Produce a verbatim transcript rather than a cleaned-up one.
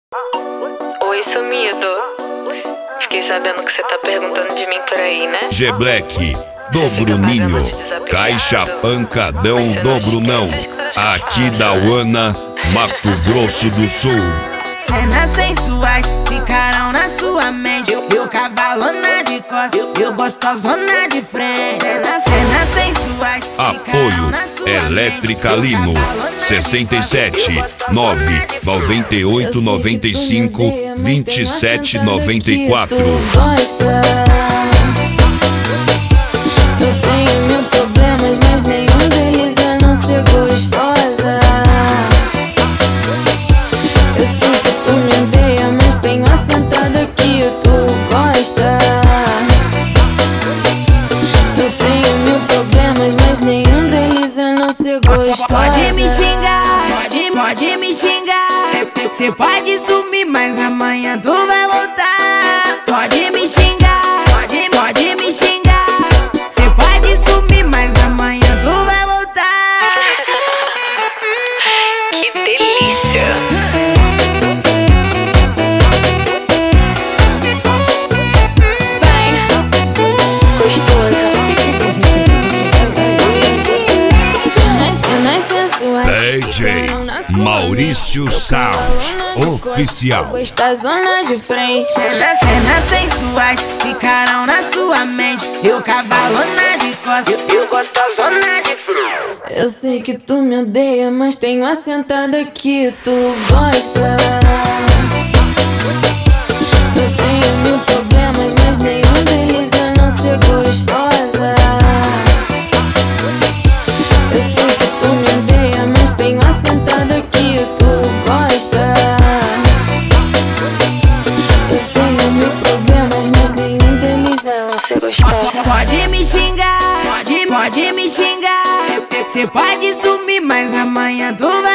Oi, sumido. Fiquei sabendo que você tá perguntando de mim por aí, né? G-Black, do Bruninho, Caixa Pancadão do Brunão, aqui da Uana, Mato Grosso do Sul. Cenas sensuais ficarão na sua mente. Eu, eu cavalona de costas, eu gostosona de frente. Cenas, cenas sensuais. Apoio Elétrica Limo, sessenta e sete, nove, noventa e oito, noventa e cinco, vinte e sete, noventa e quatro. Eu tenho mil problemas, mas nenhum deles é não ser gostosa. Eu sei que tu me odeia, mas tenho a sentada que tu gosta. Eu tenho mil problemas, mas nenhum deles é não ser gostosa. Pode me xingar, pode, pode me xingar. Cê pode sumir, mas amanhã tu vai voltar. Pode me xingar, pode, pode me xingar. Cê pode sumir, mas amanhã tu vai voltar. Que delícia! D J Maurício Sound Oficial. Gostosona de frente. Cenas, cenas sensuais ficarão na sua mente. Eu cavalona de costas, eu gostosona de frente. Eu sei que tu me odeia, mas tenho a sentada que tu gosta. Eu tenho mil problemas, mas nenhum deles é não ser gostosa. Eu sei que tu me odeia, mas tenho a sentada que tu gosta. Eu tenho mil problemas, mas nenhum deles é não ser gostosa. Pode me xingar, pode, pode me xingar. Cê pode sumir, mas amanhã tu vai